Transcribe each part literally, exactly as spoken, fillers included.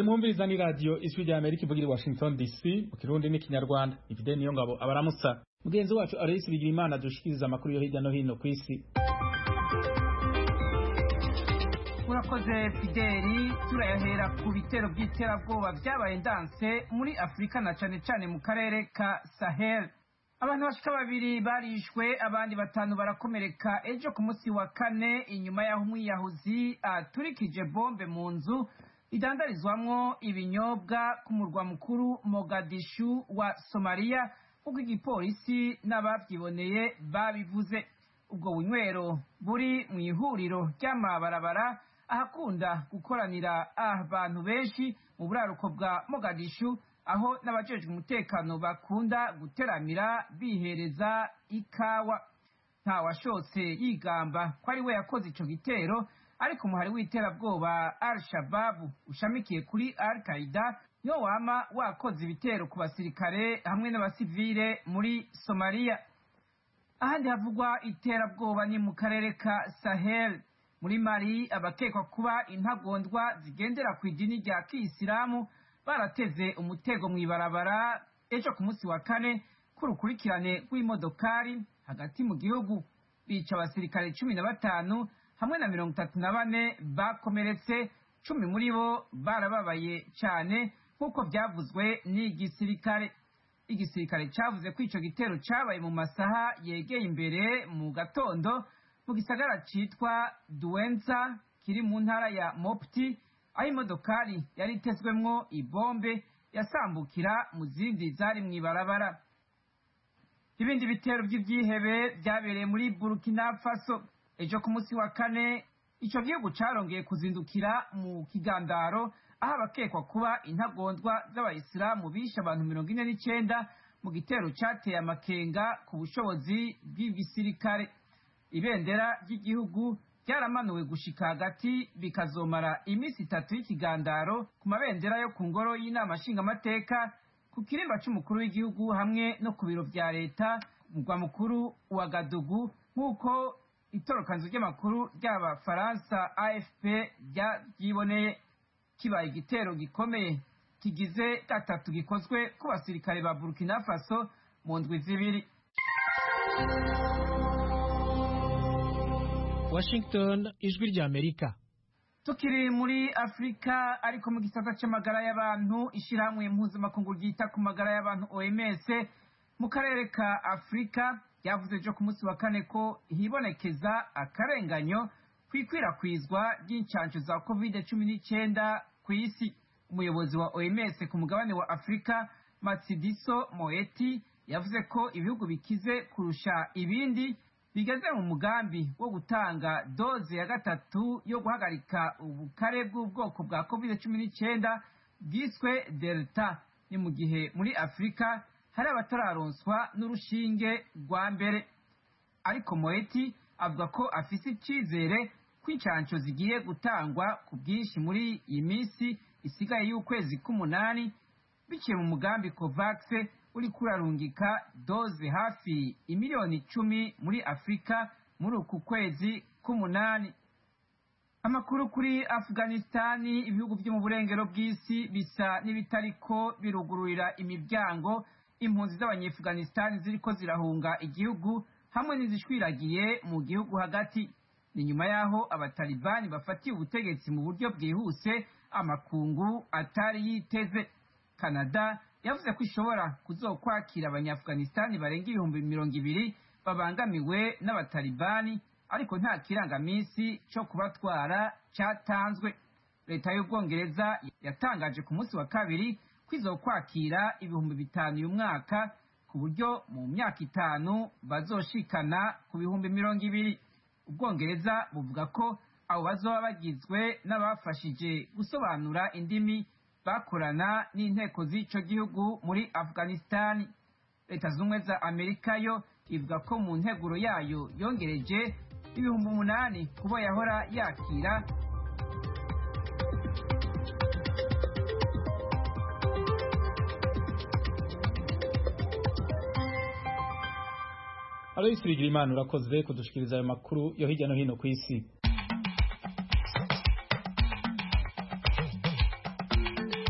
iyi mwumviriza ni radio Ijwi rya Amerika ivugira i Washington D C mu Kirundi n'ikinyarwanda. Ifide niyo ngabo abaramutsa. Mugenzi wacu Aloysi Bigirimana dushikiriza amakuru yo hirya no hino ku isi. Murakoze Fideli, turayahera ku bitero by'iterabwoba byabaye ndanse muri Afrika na cane cane mu karere ka Sahel. Abantu bashika babiri barishwe, abandi batanu barakomereka ejo ku munsi wa kane inyuma y'aho umwiyahuzi aturikije bombe mu nzu idandarizwamwo ibinyobwa ku murwa mukuru Mogadishu wa Somalia, kuko igipolisi n'abavyiboneye babivuze. Ubwo bunywero buri mu ihuriro ry'amabarabara ahakunda gukoranira abantu benshi mu buraruko bwa Mogadishu, aho n'abajejwe umutekano bakunda guteramira bihereza ikawa. Nta washotse yigamba ko ari we yakoze ico gitero, ariko umuhari w'iterabwoba Al-Shabaab ushamikiye kuri Al-Qaeda yo wama wakoze ibitero ku basirikare hamwe n'abasivile muri Somalia. Ahandi havugwa iterabwoba ni mu karere ka Sahel. Muri Mali, abakekwa kuba intagondwa zigendera ku idini rya Kiyisilamu barateze umutego mw'ibarabara ejo ku munsi wa kane k'urukurikirane rw'imodokari hagati mu gihugu, bica abasirikare cumi na batanu hamwe na mirongo itatu na bane bakomeretse, cumi muri bo barababaye cyane nk'uko byavuzwe n'igisirikare. Igisirikare cavuze ko ico gitero cabaye mu masaha yegeye imbere mu gatondo mu gisagara citwa Duenza kiri mu ntara ya Mopti, aho imodokari yari itezwemwo ibombe yasambukira mu zindi zari mw'ibarabara. Ibindi bitero by'ivyihebe byabereye muri Burkina Faso ejo ku munsi wa kane. Ico gihugu carongeye kuzindukira mu kigandaro aho abakekwa kuba intagondwa z'abayisilamu bishe abantu mirongo ine n'icenda mu gitero cateye amakenga ku bushobozi bw'igisirikare. Ibendera ry'igihugu ryaramanuwe gushika hagati bikazomara iminsi itatu y'ikigandaro ku mabendera yo ku ngoro y'inama nshingamateka, ku kirimba c'umukuru w'igihugu hamwe no ku biro vya leta mugwa mukuru wa Gadugu, nk'uko itorokanzo ry'amakuru ry'abafaransa A F P ryiboneye. Kibaye igitero gikomeye kigize gatatu gikozwe ku basirikare ba Burkina Faso mu ndwi zibiri. Washington, Ijwi rya Amerika. Tukiri muri Afrika, ariko mu gisata c'amagara y'abantu, ishirahamwe mpuzamakungu ryita ku magara y'abantu O M S mu karere ka Afrika yavuze ejo ku munsi wa kane ko hibonekeza akarenganyo kwikwirakwizwa ry'incanco za covid cumi n'icenda ku isi. Umuyobozi wa O M S ku mugabane wa Afrika, Matsidiso Moeti, yavuze ko ibihugu bikize kurusha ibindi bigeze mu mugambi wo gutanga doze ya gatatu yo guhagarika ubukare bw'ubwoko bwa covid cumi n'icenda bwiswe Delta. Ni mu gihe muri Afrika hari abatararonswa n'urushinge rwa mbere. Ariko Moeti avuga ko afise icizere ko incanco zigiye gutangwa ku bwinshi muri iyi minsi isigaye y'ukwezi k'umunani, biciye mu mugambi COVAX uri kurarungika doze hafi imiliyoni icumi muri Afrika muri uku kwezi k'umunani. Amakuru kuri Afghanistani, ibihugu byo mu burengero bw'isi bisa n'ibitariko birugururira imiryango impunzi z'Abanyaafghanistani ziriko zirahunga igihugu hamwe n'izishwiragiye mu gihugu hagati. Ni nyuma yaho abatalibani bafatiye ubutegetsi mu buryo bwihuse amakungu atari yiteze. Canada yavuze ko ishobora kuzokwakira Abanyafghanistani barenga ibihumbi mirongo ibiri babangamiwe n'abatalibani, ariko nta kirangamisi co kubatwara catanzwe. Leta y'Ubwongereza yatangaje ku munsi wa kabiri ko izokwakira ibihumbi bitanu uyu mwaka, ku buryo mu myaka itanu bazoshikana ku bihumbi mirongo ibiri. Ubwongereza buvuga ko abo bazoba bagizwe n'abafashije gusobanura indimi bakorana n'inteko z'ico gihugu muri Afghanistan. Leta z'ubumwe za Amerika yo ivuga ko mu nteguro yayo yongereje ibihumbi umunani kubo yahora yakira. Aloysi Bigirimana, urakoze kudushikiriza ayo makuru yo hirya no hino ku isi.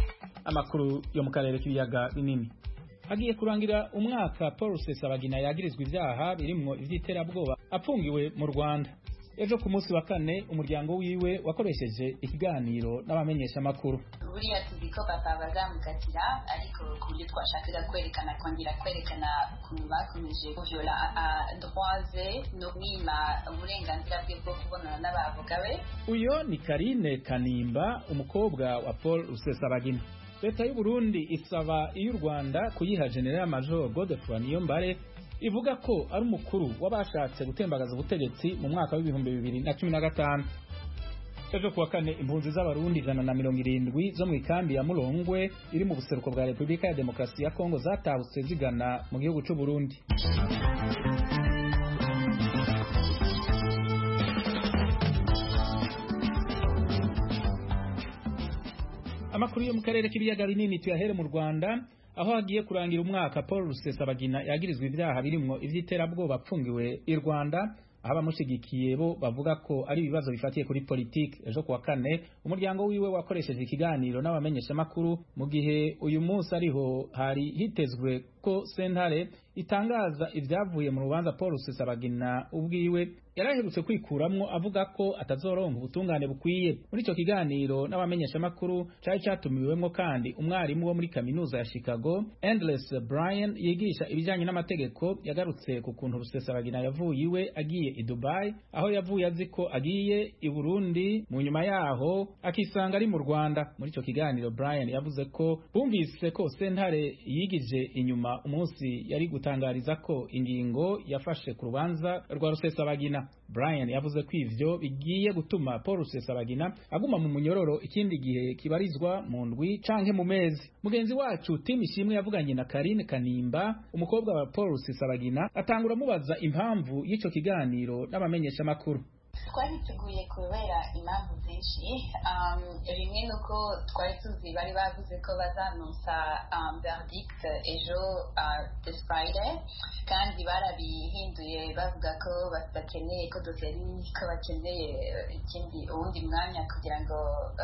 amakuru yo mu karere k'ibiyaga binini. Hagiye kurangira umwaka Paul Rusesabagina yagirizwa ivyaha birimwo ivy'iterabwoba apfungiwe mu Rwanda. Ejo ku munsi wa kane umuryango wiwe wakoresheje ikiganiro n'abamenyesha makuru. Buriya tuziko papa bazamukatira ariko kubyo twashakaga kwerekana kongera kwerekana ukuntu bakomeje kuvyola droits no mwima uburenganzira bwe bwo kubonana n'abavoka be. Uyo ni Karine Kanimba, umukobwa wa Paul Rusesabagina. Leta y'u Burundi isaba y'u Rwanda kuyiha General Major Godefroid Niyombare ivuga ko ari umukuru wabashatse gutembagaza ubutegetsi mu mwaka w'ibihumbi bibiri na cumi na gatanu. Ejo kuwa kane impunzi z'abarundi ijana na mirongo irindwi zo mu ikambi ya Murongwe iri mu buseruko bwa Repubulika ya Demokarasi ya Kongo zatahutse zigana mu gihugu cy'u Burundi. Amakuru yo mu karere k'ibiyaga binini tuyahere mu Rwanda, aho hagiye kurangira umwaka Paul Rusesabagina yagirizwa ivyaha birimwo ivy'iterabwoba apfungiwe i Rwanda, aho abamushigikiye bo bavuga ko ari ibibazo bifatiye kuri politiki. Ejo kuwa kane umuryango wiwe wakoresheje ikiganiro n'abamenyesha makuru mu gihe uyu munsi ariho hari hitezwe ko sentare itangaza ivyavuye mu rubanza Paul Rusesabagina ubwiwe yaraherutse kwikuramwo avuga ko atazoronka ubutungane bukwiye. Muri ico kiganiro n'abamenyesha makuru cari catumiwemwo kandi umwarimu wo muri kaminuza ya Chicago Endless Brian yigisha ibijanye n'amategeko, yagarutse ku kuntu Rusesabagina yavuye iwe agiye i Dubai, aho yavuye azi ko agiye i Burundi, mu nyuma yaho akisanga ari mu Rwanda. Muri ico kiganiro Brian yavuze ko bumvise ko sentare yigije inyuma umunsi yari gutangariza ko ingingo yafashe ku rubanza rwa Rusesabagina. Brian yavuze ko ivyo bigiye gutuma Paul Rusesabagina aguma mu munyororo ikindi gihe kibarizwa mu ndwi canke mu mezi. Mugenzi wacu Tim Ishimwe yavuganye na Karine Kanimba, umukobwa wa Paul Rusesabagina, atangura mubaza impamvu y'ico kiganiro n'abamenyesha makuru. Twabiteguye kubera impamvu zinshi. Rimwe nuko twari tuzi bari bavuze ko bazanonsa verdict ejo this Friday, kandi barabihinduye bavuga ko badakeneye ko dosiye ko bakeneye ikindi uwundi mwanya kugira ngo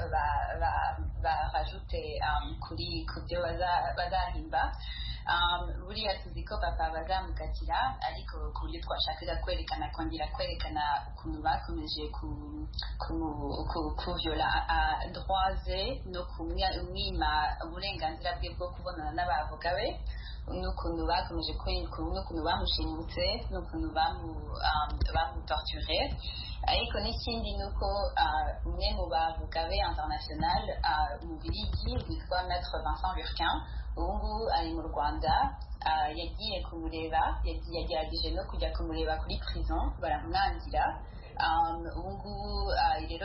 barajute kuri ku byo bazahimba. Buriya tuzi ko papa bazamukatira ariko ku buryo twashakaga kwerekana kongera kwerekana ukuntu bakomeje kuvyola droits no kumwima uburenganzira bwe bwo kubonana n'abavoka be, n'ukuntu bakomeje n'ukuntu bamushimutse n'ukuntu bamutorture. Ariko n'ikindi nuko umwe mu bavoka be international mu Bubiligi witwa Maître Vincent Lurquin ubu ari mu Rwanda, yagiye kumureba, yagerageje no kujya kumureba kuri prison baramwangira. Ubu ngubu rero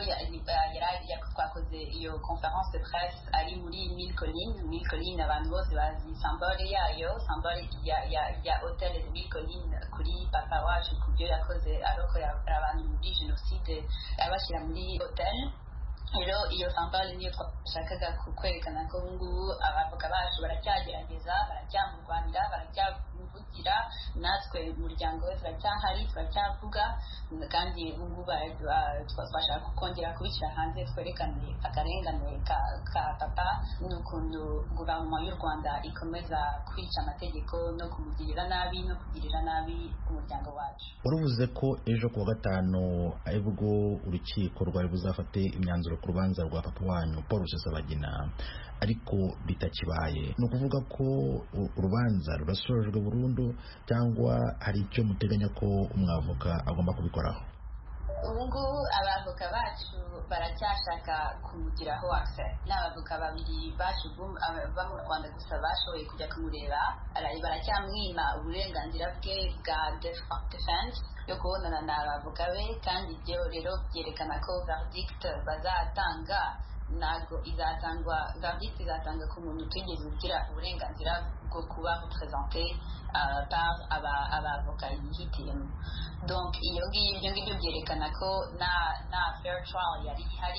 twakoze iyo conference de presse ari muri Mille Collines. Mille Collines abantu bose bazi symbole yayo, symbole ya hotel de Mille Collines kuri papa wacu ku byo yakoze arokora abantu muri jenoside abashyira muri hotel. Rero iyo symbole niyo twashakaga kwerekana ko ngubu abavoka bacu baracyagerageza, baracyamurwanira, baracyamuvugira, natwe umuryango we turacyahari, turacyavuga, kandi ngubu twashaka kongera kubishyira hanze twerekane akarengane ka papa n'ukuntu guverinoma y'u Rwanda ikomeza kwica amategeko no kumugirira nabi no kugirira nabi umuryango wacu. Uruvuze ko ejo kuwa gatanu aribwo urukiko rwari buzafate imyanzuro ku rubanza rwa papa wanyu Paul Rusesabagina, ariko bitakibaye. Ni ukuvuga ko urubanza rurasojwe burundu cyangwa hari icyo muteganya ko umwavoka agomba kubikoraho? Ubu ngubu abavoka bacu baracyashaka kumugiraho access. N'abavoka babiri bacu ba mu Rwanda gusa bashoboye kujya kumureba, baracyamwima uburenganzira bwe bwa defense yo kubonana n'abavoka be, kandi ibyo rero byerekana ko verdict bazatanga ntabwo izatangwa, verdict izatanga ku muntu utigeze ugira uburenganzira bwo kuba representé par abavoka yihitiyemo. Donc iyo ngibyo ngibyo byerekana ko na na fair trial yari ihari,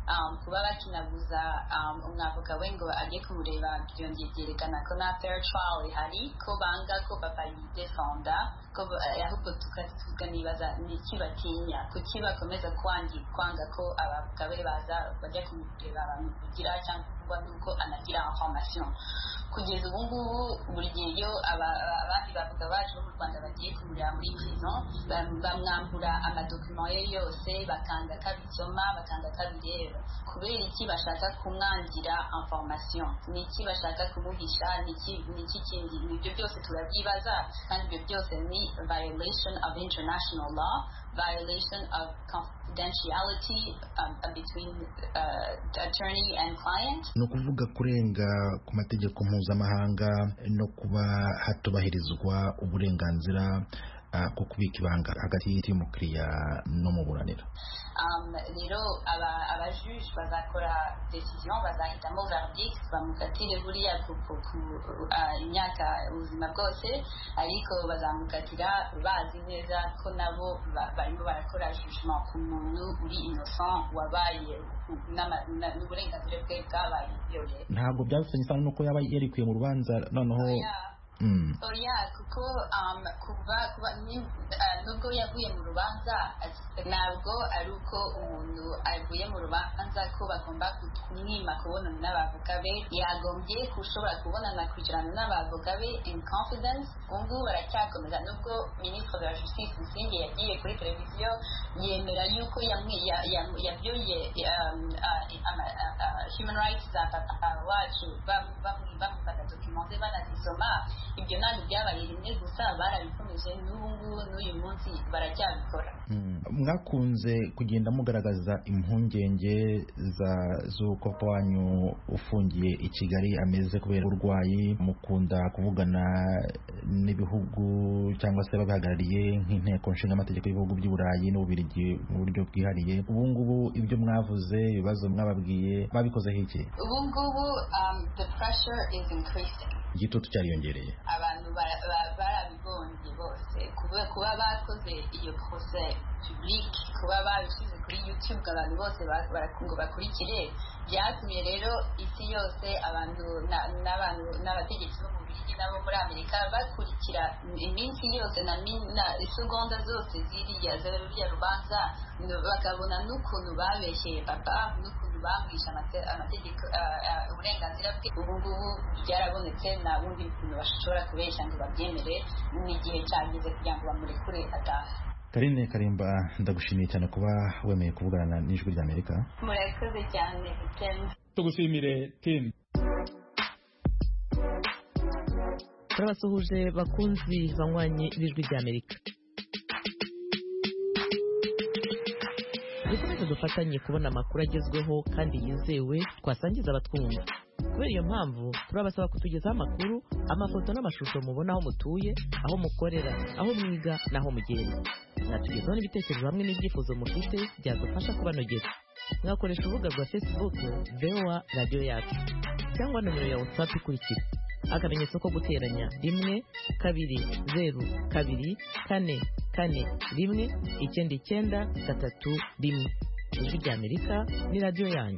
um, kuba bakinabuza um, umwavoka we ngo ajye kumureba byongeye byerekana ko na fair trial ihari ko banga ko papa yidefenda ko ahubwo tuganibaza ni iki batinya kuki bakomeza kwangi kwanga ko abavoka be baza bajya kumureba bamuvugira cyangwa nuko anagira information kugeza ubu ngubu buri gihe iyo abandi bavuga baje mu Rwanda bagiye kumureba muri prison bamwambura amadokima ye yose bakanga kabisoma bakanga kabireba kubera iki bashaka kumwangira information ni iki bashaka kumuhisha ni iki ni iki kindi ibyo byose turabyibaza kandi ibyo byose ni violation of international law violation of confidentiality um, between uh, attorney and client no kuvuga kurenga ku mategeko mpuzamahanga no kuba hatubahirizwa uburenganzira uh, ko kubika ibanga hagati y'umukiriya no muburanira um rero aba abajuge bazakora decision bazahitamo verdict bamukatire buriya ku imyaka ubuzima bwose ariko bazamukatira bazi neza ko nabo barimo barakora jugement ku muntu uri innocent wabaye n'uburenganzira bwe bwabaye byose ntabwo byafitanye isano nuko yaba yarikuye mu rubanza noneho Mm. Oh yeah, kuko um kuba kuba nubwo yavuye mu rubanza ntabwo ari uko umuntu avuye mu rubanza ko bagomba kumwima kubonana n'abavoka be yagombye kushobora kubonana kwicarana n'abavoka be in confidence ubwo baracyakomeza nubwo ministre de la justice Musingi yagiye kuri televiziyo yemera yuko yabyoye human rights za papa wacu bamufata documente banazisoma ibyo ntabwo byabaye rimwe gusa barabikomeje n'ubu ngubu n'uyu munsi baracyabikora mwakunze kugenda mugaragaza impungenge za z'uko papa wanyu ufungiye i Kigali ameze kubera urwayi mukunda kuvugana n'ibihugu cyangwa se babihagarariye nk'inteko nshinga amategeko y'ibihugu by'i Burayi n'Ububiligi mu buryo bwihariye ubu ngubu ibyo mwavuze ibibazo mwababwiye babikozeho iki ubu ngubu the pressure is increasing igitutu cyariyongereye abantu barabibonye bose kuba bakoze iyo procès public kuba babishyize kuri YouTube abantu bose ngo bakurikire byatumye rero isi yose abantu n'abantu n'abategetsi bo mu Bubiligi nabo muri Amerika bakurikira iminsi yose na isegonda zose ziriya ziriya rubanza bakabona n'ukuntu babeshyeye papa n'ukuntu bamwisha amategeko uburenganzira bwe ubu ngubu byarabonetse nta bundi bintu bashobora kubeshya ngo babyemere n'igihe cyageze kugira ngo bamurekure atahe Karine Karimba ndagushimiye cyane kuba wemeye kuvugana n'ijwi rya Amerika murakoze cyane Tim tugushimire Tim turabasuhuje bakunzi banywanye b'ijwi rya Amerika dukomeze dufatanye kubona amakuru agezweho kandi yizewe twasangiza abatwumva kubera iyo mpamvu turabasaba kutugezaho amakuru amafoto n'amashusho mubona aho mutuye aho mukorera aho mwiga n'aho mugenda mwatugezaho n'ibitekerezo hamwe n'ibyifuzo mufite byadufasha kubanogera mwakoresha urubuga rwa Facebook V O A Radio Yacu cyangwa nomero ya WhatsApp ikurikira akamenyetso ko guteranya rimwe kabiri zeru kabiri kane kane rimwe icyenda icyenda gatatu rimwe ijwi rya Amerika ni radio yanyu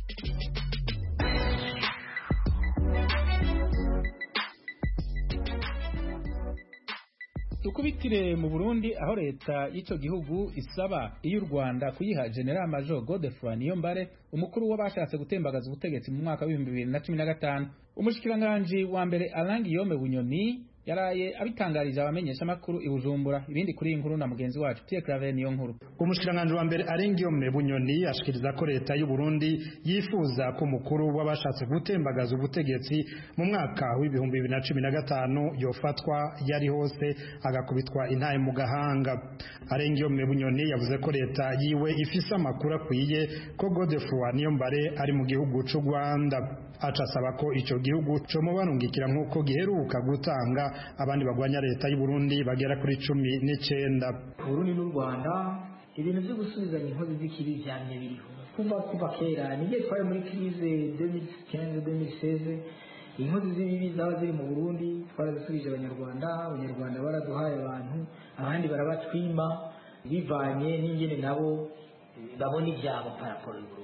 tukubitire mu Burundi aho leta y'icyo gihugu isaba iyo u Rwanda kuyiha General Major Godefroid Niyombare umukuru w'abashatse gutembagaza ubutegetsi mu mwaka w'ibihumbi bibiri na cumi na gatanu umushikiranganje wa mbere Alain Guillaume Bunyoni yaraye abitangarije abamenyesha makuru i Bujumbura ibindi kuri inkuru na mugenzi wacu Pierre Claver niyo nkuru umushikiranganje wa mbere Alain Guillaume Bunyoni ashikiriza ko leta y'u Burundi yifuza ko mukuru w'abashatse gutembagaza ubutegetsi mu mwaka w'ibihumbi bibiri na cumi na gatanu yofatwa yari hose agakubitwa intaye mu gahanga Alain Guillaume Bunyoni yavuze ko leta yiwe ifise amakuru akwiye ko Godefroid Niyombare ari mu gihugu cy'u Rwanda acasaba ko ico gihugu cyo mubarungikira nkuko giheruka gutanga abandi bagwanya leta y'u Burundi bagera kuri cumi n'icenda Burundi n'u Rwanda ibintu byo gusubizanya inkozi z'ikibi byamye biriho kuva kuva kera nigiye twaye muri crise deux mille quinze deux mille seize inkozi z'ibibi zaba ziri mu Burundi twarazisubije abanyarwanda abanyarwanda baraduhaye abantu abandi barabatwima bivanye n'ingene nabo babona ibyabo paraporo y'u Burundi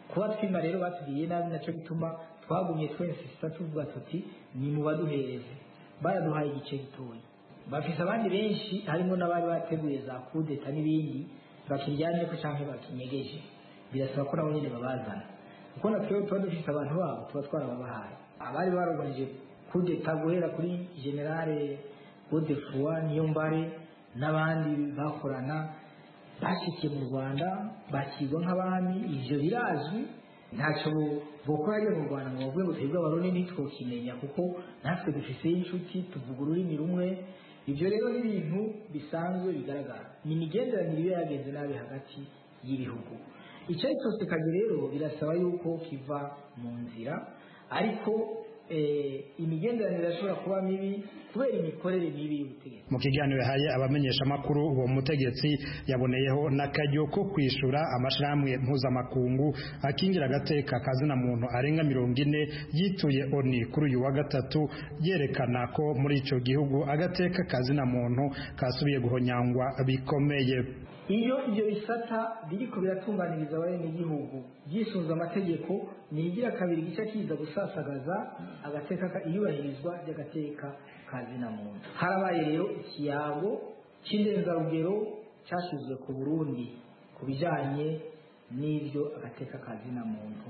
kuba twima rero batugiriye nabi nacyo bituma twagumye twensisita tuvuga tuti ni mu baduhereze, baraduhaye igice gitoya. Bafise abandi benshi harimo n'abari bateguye za kudeta n'ibindi bakiryanye ko cyangwa bakinyegeje, birasaba ko nabo nyine babazana, kuko natwe tuba dufite abantu babo tuba twarababahaye. Abari barogoneje kudeta guhera kuri generale Godefroid Niyombare n'abandi bakorana bashikiye mu Rwanda bakirwa nk'abami, ivyo birazwi, ntacyo bokora rero mu Rwanda ngo bavuge ngo twebwe abarundi ntitwokimenya kuko natwe dufise inshuti tuvuga ururimi rumwe. Ibyo rero ni ibintu bisanzwe bigaragara, ni imigenderanire iba yagenze nabi hagati y'ibihugu. Icyo ari cyose kandi rero birasaba yuko kiva mu nzira, ariko imigenderanire ashobora kuba mibi kubera imikorere mibi y'ubutegetsi. Mu kiganiro yahaye abamenyesha makuru uwo mutegetsi yaboneyeho n'akaryo ko kwishura amashirahamwe mpuzamakungu akingira agateka kazina muntu arenga mirongo ine yituye oni kuri uyu wa gatatu, yerekana ko muri ico gihugu agateka kazina muntu kasubiye guhonyangwa bikomeye. Iyo ibyo bisata biriko biratunganiriza abenegihugu byisunze amategeko, nigira kabiri gice kiza gusasagaza agateka iyubahirizwa ry'agateka kazina muntu. Harabaye rero ikiyago cy'indenzarugero cyashizwe ku Burundi ku bijanye n'ibyo agateka kazina muntu,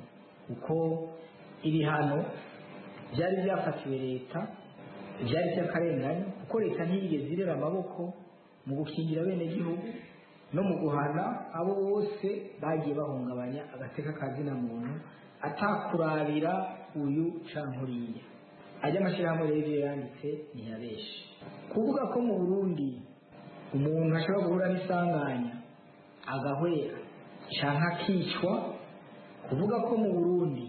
uko ibihano byari byafatiwe leta byari by'akarengane, kuko leta ntiyigeze irera amaboko mu gukingira abenegihugu no mu guhana abo bose bagiye bahungabanya agateka kazina muntu atakurabira uyu cankuriya. Ajya amashyirahamwe rero yanditse ntiyabeshe kuvuga ko mu Burundi umuntu ashobora guhura n'isanganya agahwera canke akicwa, kuvuga ko mu Burundi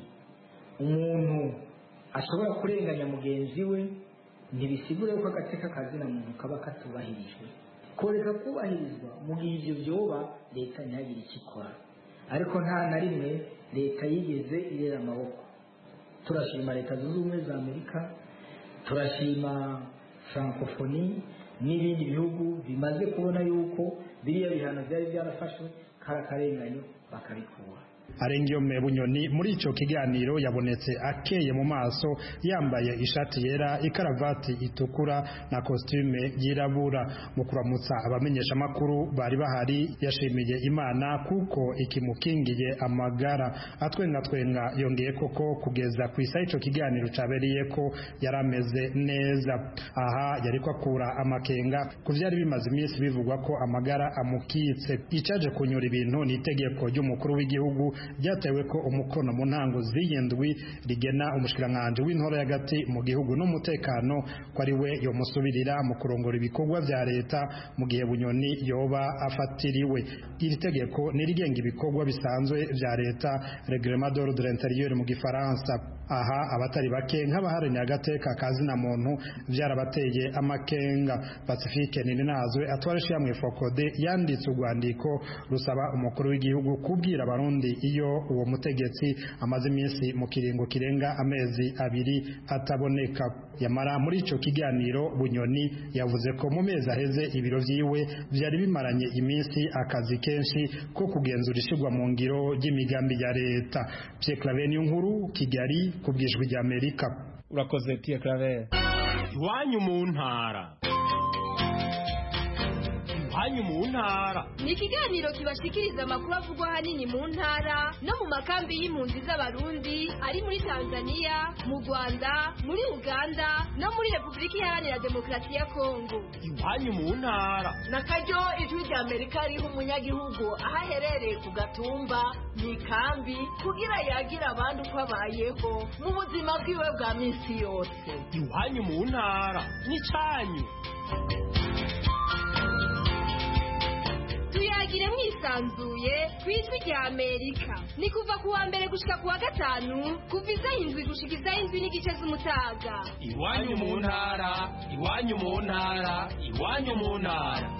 umuntu ashobora kurenganya mugenzi we, ntibisigure ko agateka kazina muntu kaba katubahirijwe. Koreka kubahirizwa mu gihe ivyo vyoba leta ntihagire icyo ikora, ariko nta na rimwe leta yigeze irera amaboko. Turashima leta zunze ubumwe za Amerika, turashima Francophonie n'ibindi bihugu bimaze kubona yuko biriya bihano byari byarafashwe karakarenganyo bakabikura. Arengiyome Bunyoni muri ico kiganiro yabonetse akeye mu maso, yambaye ishati yera, ikaravati itukura na costume yirabura. Mu kuramutsa abamenyesha makuru bari bahari, yashimiye Imana kuko ikimukingiye amagara. Atwenga twenga yongeye koko kugeza kwisa ico kiganiro cabereye ko yarameze neza. Aha yariko akura amakenga kuvyari bimaze iminsi bivugwa ko amagara amukitse. Icaje kunyura ibintu ni itegeko ry'umukuru w'igihugu ryatewe ko umukono mu ntango z'iyindwi rigena umushikiranganje w'intore y'agati mu gihugu n'umutekano ko ari we yo musubirira mu kurongora ibikorwa vya leta mu gihe Bunyoni yoba afatiriwe. Iri tegeko nirigenga ibikorwa bisanzwe vya leta, Règlement d'ordre intérieur mu gifaransa. Aha abatari bake nk'abaharanya agateka kazina muntu vyarabateye amakenga. Pacifique Nininazwe atwarisha yamwe Fokode yanditse urwandiko rusaba umukuru w'igihugu kubwira abarundi iyo uwo mutegetsi amaze iminsi mu kiringo kirenga amezi abiri ataboneka. Yamara muri ico kiganiro Bunyoni yavuze ko mu mezi aheze ibiro vyiwe vyari bimaranye iminsi akazi kenshi ko kugenzura ishigwa mu ngiro ry'imigambi ya leta. Pierre Claver Nkuru, Kigali, kubwijwi rya Amerika. Urakoze Pierre Claver. Iwanyu mu ntara. Iwanyu mu ntara ni ikiganiro kibashikiriza amakuru avugwa ahanini mu ntara no mu makambi y'impunzi z'abarundi ari muri Tanzania, mu Rwanda, muri Uganda no muri Repubulika Iharanira Demokarasi ya Kongo. Iwanyu mu ntara nakaryo ijwi rya Amerika riha umunyagihugu aho aherereye ku gatumba mu ikambi kugira yagira abandi uko abayeho mu buzima bwiwe bwa minsi yose. Iwanyu mu ntara ni canyu. Tuyagire mwisanzuye kwijwi rya Amerika. Ni kuva kuwa mbere gushika kuwa gatanu kuva isaha indwi gushika isaha indwi n'igice z'umutaga. Iwanyu mu ntara, iwanyu mu ntara, iwanyu mu ntara.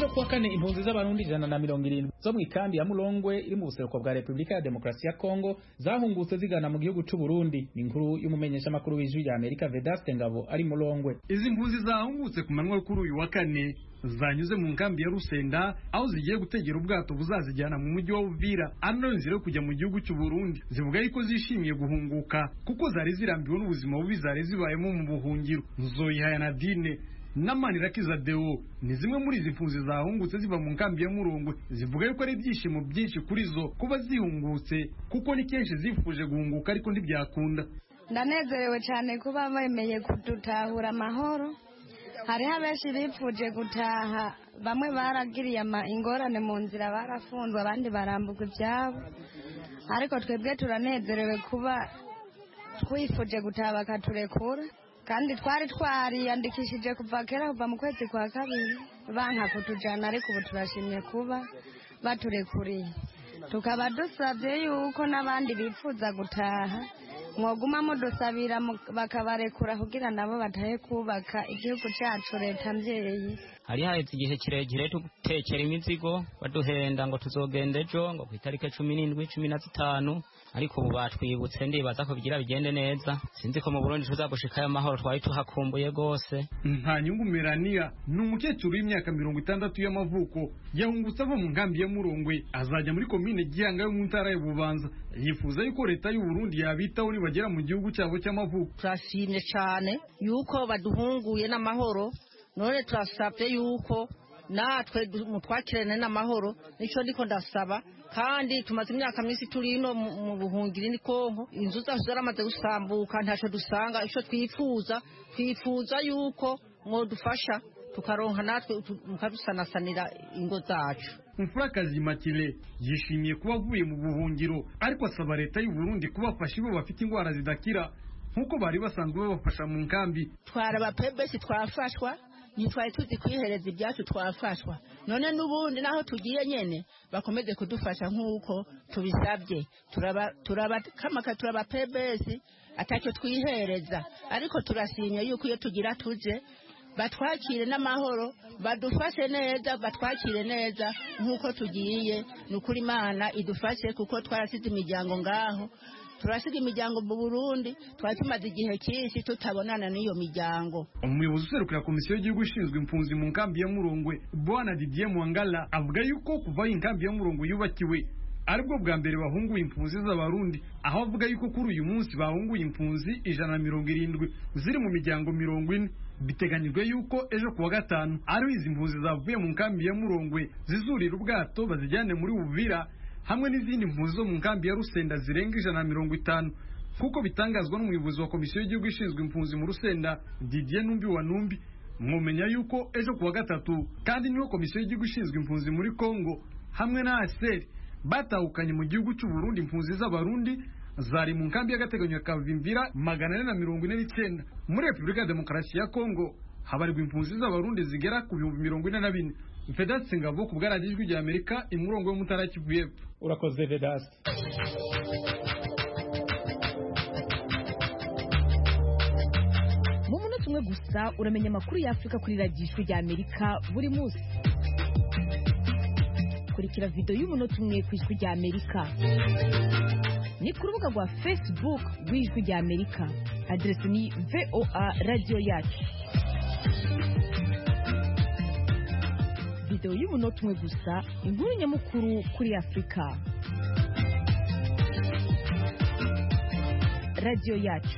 ejo kuwa kane impunzi z'abarundi ijana na mirongo irindwi zo mu ikambi ya Mulongwe iri mu buseruko bwa Repubulika ya Demokarasi ya Kongo zahungutse zigana mu gihugu c'u Burundi. Ni inkuru y'umumenyesha makuru w'ijwi rya Amerika Vedaste Ngabo ari Mulongwe. Izi mpunzi zahungutse ku manwa kuri uyu wa kane zanyuze mu nkambi ya Rusenda aho zigiye gutegera ubwato buzazijyana mu mujyi wa Uvira ano nzira kujya mu gihugu cy'u Burundi. Zivuga yuko zishimiye guhunguka kuko zari zirambiwe n'ubuzima bubi zari zibayemo mu buhungiro. Nzoyiha na Dine Namanirakiza Deo ni zimwe muri izi mpunzi zahungutse ziva mu nkambi ya Murongwe. Zivuga yuko ari ibyishimo byinshi kuri zo kuba zihungutse kuko ni kenshi zifuje guhunguka ariko ntibyakunda. Ndanezerewe cyane kuba bemeye kudutahura amahoro. Hariho abenshi bifuje gutaha, bamwe baragiriye ingorane mu nzira barafunzwe abandi barambuka ibyabo, ariko twebwe turanezerewe kuba twifuje gutaha bakaturekura, kandi twari twariyandikishije kuva kera kuva mu kwezi kwa kabiri banka kutujana, ariko ubu turashimye kuba baturekuriye. Tukaba dusabye yuko n'abandi bifuza gutaha mwoguma mudusabira bakabarekura kugira nabo batahe kubaka igihugu cyacu leta mbyeyi. Hari haheze igihe kirekire tugutekera imizigo baduhenda ngo tuzogenda ejo ngo ku itariki cumi n'indwi cumi na zitanu, ariko ubu batwibutse ndibaza ko bigira bigende neza. Sinzi ko mu Burundi tuzagushikayo amahoro, twari tuhakumbuye gose. Nta nyungu Melania ni umukecuru w'imyaka mirongo itandatu y'amavuko yahungutse ava mu nkambi ya Murongwe azajya muri komine Gihanga yo mu ntara ya Bubanza. Yifuza yuko leta y'u Burundi yabitaho nibagera mu gihugu cyabo cy'amavuko. Turashimye cyane yuko baduhunguye n'amahoro, none turasabye yuko natwe mutwakirane n'amahoro. Nico ndiko ndasaba, kandi tumaze imyaka myinshi turi no mu buhungiro ni Kongo, inzu zacu zaramaze gusambuka, ntaco dusanga. Ico twifuza twifuza yuko mwodufasha tukaronka natwe mukadusanasanira ingo zacu. Umfurakazi Makile yishimiye kuba avuye mu buhungiro, ariko asaba leta y'u Burundi kubafasha ibo bafite indwara zidakira nkuko bari basanzwe babafasha mu nkambi. Twara abapebesi twafashwa, nitwaye tuzi kwihereza ibyacu twafashwa, none n'ubundi naho tugiye nyene bakomeze kudufasha nkuko tubisabye. turaba turaba kamaka turaba pebesi atacyo twihereza, ariko turasimye yuko iyo tugira tuje batwakire n'amahoro, badufashe neza, batwakire neza nkuko tugiye. Nukuri Imana idufashe kuko twarasize imiryango ngaho, turasiga imiryango mu Burundi, twari tumaze igihe cyinshi tutabonana n'iyo miryango. Umuyobozi userukira komisiyo y'igihugu ishinzwe impunzi mu nkambi ya Murongwe Bwana Didier Mwangala avuga yuko kuva inkambi ya Murongwe yubakiwe aribwo bwa mbere bahunguye impunzi z'abarundi, aho avuga yuko kuri uyu munsi bahunguye impunzi ijana na mirongo irindwi ziri mu miryango mirongo ine. Biteganyijwe yuko ejo kuwa gatanu ari izi mpunzi zavuye mu nkambi ya Murongwe zizurira ubwato bazijyane muri Uvira hamwe n'izindi mpunzi zo mu nkambi ya Rusenda zirenga ijana na mirongo itanu, kuko bitangazwa n'umuyobozi wa komisiyo y'igihugu ishinzwe impunzi mu Rusenda Didier Numbi wa Numbi. Mwomenya yuko ejo kuwa gatatu kandi niho komisiyo y'igihugu ishinzwe impunzi muri Kongo hamwe na A S E R batahukanye mu gihugu cy'u Burundi impunzi z'abarundi zari mu nkambi y'agateganyo ya Kavimvira magana ane na mirongo ine n'icyenda. Muri Repubulika ya Demokarasi ya Kongo habarirwa impunzi z'abarundi zigera ku bihumbi mirongo ine na bine. Vedaste Ngabo ku bwaragijwe rya Amerika imurongo yo mutara Kivu y'Epfo. Urakoze Vedaste. Mu munota umwe gusa uramenya amakuru y'Afrika kuri ragijwe rya Amerika buri munsi. Kurikira video y'umunota umwe ku ijwi rya Amerika. Ni ku rubuga rwa Facebook rw'ijwi rya Amerika. Adresi ni V O A Radio Yacu. Video y'umunota umwe gusa, inkuru nyamukuru kuri Afrika. Radio Yacu.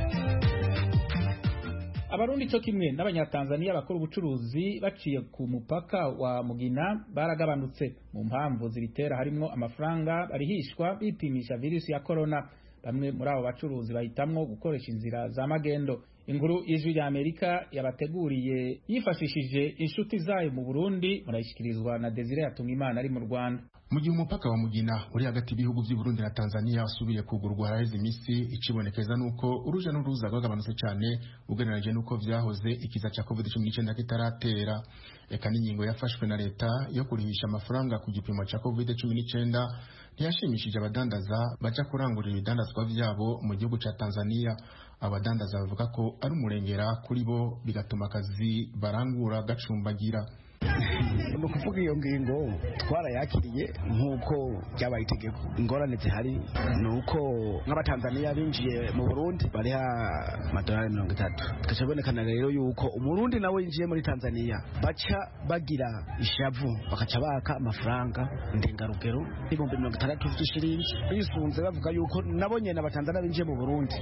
Abarundi cyo kimwe n'abanyatanzania bakora ubucuruzi baciye ku mupaka wa Mugina baragabanutse. Mu mpamvu zibitera harimo amafaranga barihishwa bipimisha virusi ya corona. Bamwe muri abo bacuruzi bahitamwo gukoresha inzira za magendo. Inkuru y'ijwi rya Amerika yabateguriye yifashishije inshuti zayo mu Burundi, murayishikirizwa na Desire Yatungimana ari mu Rwanda. Mu gihe umupaka wa Mugina uri hagati y'ibihugu by'u Burundi na Tanzania wasubiye kugurwa haraheze imisi, ikibonekeza nuko uruja n'uruza rwagabanutse cyane ugereranije nuko vyahoze ikiza ca covid cumi n'icyenda kitaratera. Eka n'ingingo yafashwe na leta yo kurihisha amafaranga ku gipimo ca covid cumi n'icyenda ntiyashimishije abadandaza baca kurangurira ibidandazwa vyabo mu gihugu ca Tanzania. Abadandaza bavuga ko ari umurengera kuri bo, bigatuma akazi barangura gacumbagira. ni ukuvuga iyo ngingo twarayakiriye nk'uko byabaye itegeko. Ingorane zihari ni uko nk'abatanzaniya binjiye mu Burundi bariha amadolari mirongo itatu, bikaca bibonekana rero yuko umurundi nawe yinjiye muri Tanzania baca bagira ishavu bakaca baka amafaranga ndengarugero ibihumbi mirongo itandatu by'ishiringi, bisunze bavuga yuko nabo nyene abatanzaniya binjiye mu Burundi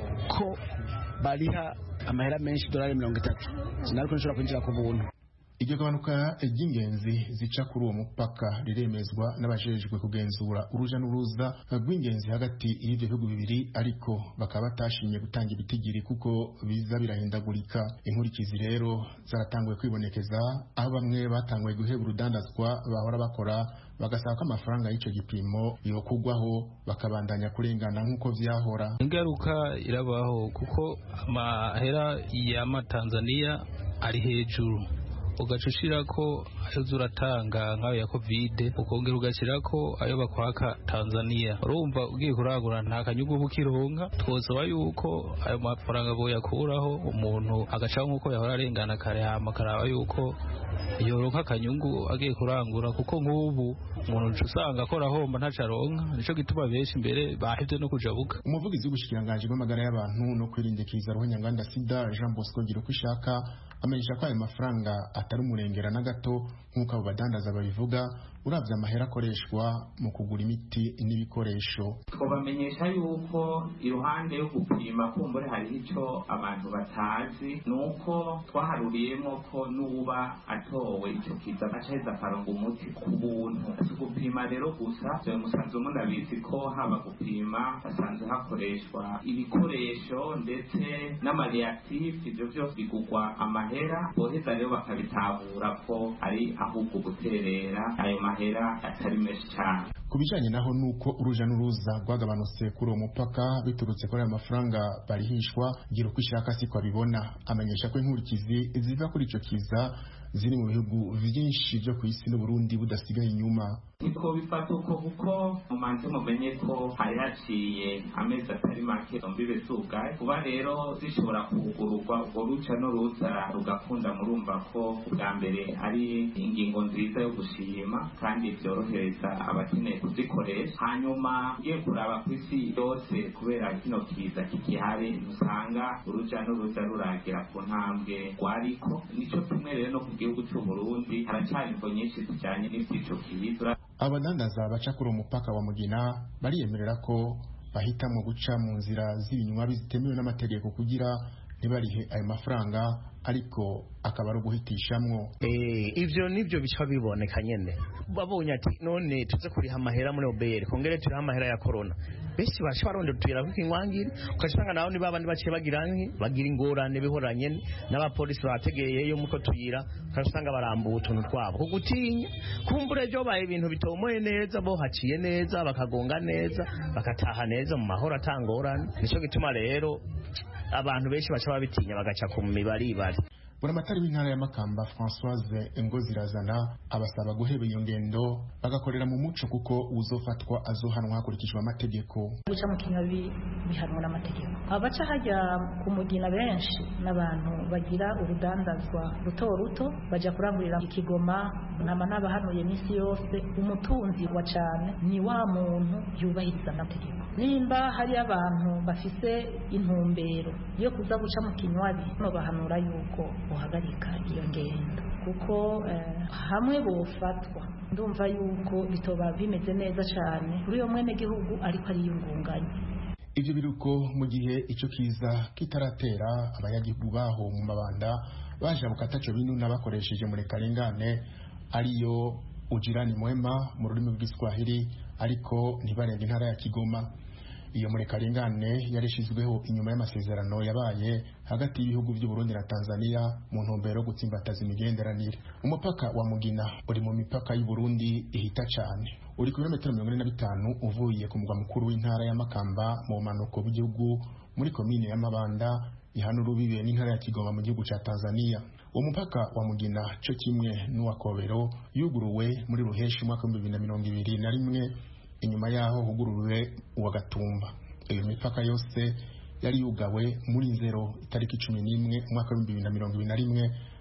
ko bariha amahera menshi dolari mirongo itatu, sinariko nshobora kwinjira ku buntu. Iryo gabanuka ry'ingenzi zica kuri uwo mupaka riremezwa n'abajejwe kugenzura uruja n'uruza rw'ingenzi hagati y'ivyo bihugu bibiri, ariko bakaba batashimye gutanga ibitigiri kuko biza birahindagurika. Inkurikizi rero zaratanguye kwibonekeza, aho bamwe batanguye guheba urudandazwa bahora bakora bagasaba ko amafaranga y'ico gipimo yokugwaho bakabandanya kurengana nk'uko vyahora. Ingaruka irabaho kuko amahera y'amatanzaniya ari hejuru, ugaca ushirako ayo uratanga nk'ayo ya kovide, ukongera ugashirako ayo bakwaka Tanzania. Urumva ugiye kuragura nta kanyugu ukironka. Twosaba yuko ayo mafaranga boyakuraho, umuntu agaca nk'uko yahora arengana kare, hama akaraba yuko yoronka akanyungu agiye kurangura, kuko nk'ubu umuntu usanga akora ahomba ntaco aronka. Nico gituma benshi imbere bahevye no kujabuka. Umuvugizi w'ubushikiranganji bw'amagara y'abantu no kwirindikiza ruhonyanganda sida Jean Bosco Girukwishaka amenyesha ko ayo mafaranga atari umurengera na gato nk'uko abo badandaza babivuga, uravye amahera akoreshwa mu kugura imiti n'ibikoresho. Twabamenyesha yuko iruhande yo gupima kumbure hari ico abantu batazi, nuko twaharuriyemo ko nuba atowe ico kiza acaheza akaronga umuti ku buntu. Si gupima rero gusa, vyo musanzwe munabizi ko haba gupima hasanzwe hakoreshwa ibikoresho ndetse n'amareactif, ivyo vyose bigugwa amahera, boheza rero bakabitahura ko ari ahubwo guterera ayo mahera atari menshi cyane. Kubijanye naho nuko uruja n'uruza rwagabanutse kuri uwo mupaka biturutse kuri ayo mafaranga barihishwa, Girukwishaka siko abibona. Amenyesha ko inkurikizi ziva kuri ico kiza ziri mu bihugu vyinshi vyo ku isi n'Uburundi budasigaye inyuma. Niko bifata uko kuko mumanze mumenye ko hari haciye amezi atari make mbibe zugaye, kuba rero zishobora kugururwa urwo ruca n'uruza rugakunda, murumva ko bwa mbere ari ingingo nziza yo gushima kandi vyorohereza abakeneye kuzikoresha. Hanyuma ngiye kuraba ku isi yose, kubera kino kiza kikihari, usanga uruja n'uruza ruragira ku ntambwe rwariko. Nico kimwe rero no ku gihugu cy'u Burundi haracari imvo nyinshi zijanye n'ivy'ico kiza. Abadandaza baca kuri umupaka wa Mugina bariyemerera ko bahitamo guca mu nzira z'ibinywa bizitemewe n'amategeko kugira ntibarihe ayo mafaranga, ariko akaba ari uguhitishamwo. Eh, ivyo nivyo bica biboneka nyene. Babonye ati none tuze kuriha amahera muri O B R, kongere turiha amahera ya corona. Besi baje baronde tuyira kw'inkwangiri, ukashanga naho ni babandi baciye bagira nki bagira ingorane bihoranye n'abapolisi bategeyeyo muko tuyira, ukashanga barambuye utuntu twabo kugutinya. Kumbure byo baye ibintu bitomoye neza, bo haciye neza bakagonga neza bakataha neza mu mahoro atangorane. Nico gituma rero abantu benshi baca babitinya bagaca ku mibari bari. Buramatari w'intara ya Makamba Françoise Ngozirazana abasaba guheba iyo ngendo bagakorera mu muco, kuko uzofatwa azohanwa hakurikijwe amategeko. Guca mu kinyabi bihanwa n'amategeko. Abaca hajya ku Mugina benshi n'abantu bagira urudandazwa ruto ruto, baja kurangurira ikigoma nama n'abahanuye misi yose. Umutunzi wa cane ni wa muntu yubahiriza amategeko. Nimba hari abantu bafise intumbero yo kuza guca mu kinywabi, no bahanura yuko uhagarika iyo ngendo, kuko eh, hamwe bofatwa ndumva yuko bitoba bimeze neza cyane kuri uyo mwene gihugu ariko ari yungunganye. Ivyo biruko mu gihe ico kiza kitaratera, abanyagihugu baho mu mabanda baje bukataco binu nabakoresheje muri karengane ariyo ujirani mwema mu rurimi rw'Igiswahili, ariko ntibarenga intara ya Kigoma. Iyo muri karengane yarishizweho inyuma y'amasezerano yabaye hagati y'ibihugu by'u Burundi na Tanzania mu ntumbero yo gutsimbataza imigenderanire. Umupaka wa Mugina uri mu mipaka y'u Burundi ihita cyane, uri ku birometero mirongo ine na bitanu uvuye ku mugwa mukuru w'intara ya Makamba mu manuko bw'igihugu muri komine ya Mabanda ihana urubibe n'intara ya Kigoma mu gihugu ca Tanzania. Umupaka wa Mugina cyo kimwe n'uwa Kobero yuguruwe muri Ruheshi mwaka wa bibiri na mirongo ibiri na rimwe, inyuma yaho huguruwe uwa Gatumba. Iyo mipaka yose yari yugawe muri nzero itariki cumi n'imwe umwaka wa bibiri na mirongo ibiri na rimwe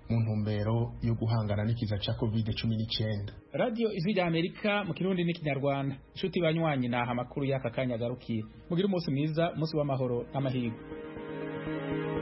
mu ntumbero yo guhangana n'ikiza ca covid cumi n'icyenda. Radio Ijwi rya Amerika mu Kirundi n'Ikinyarwanda. Inshuti banywanyi naha amakuru y'aka kanya garukiye. Mugira umunsi mwiza, umunsi w'amahoro n'amahirwe.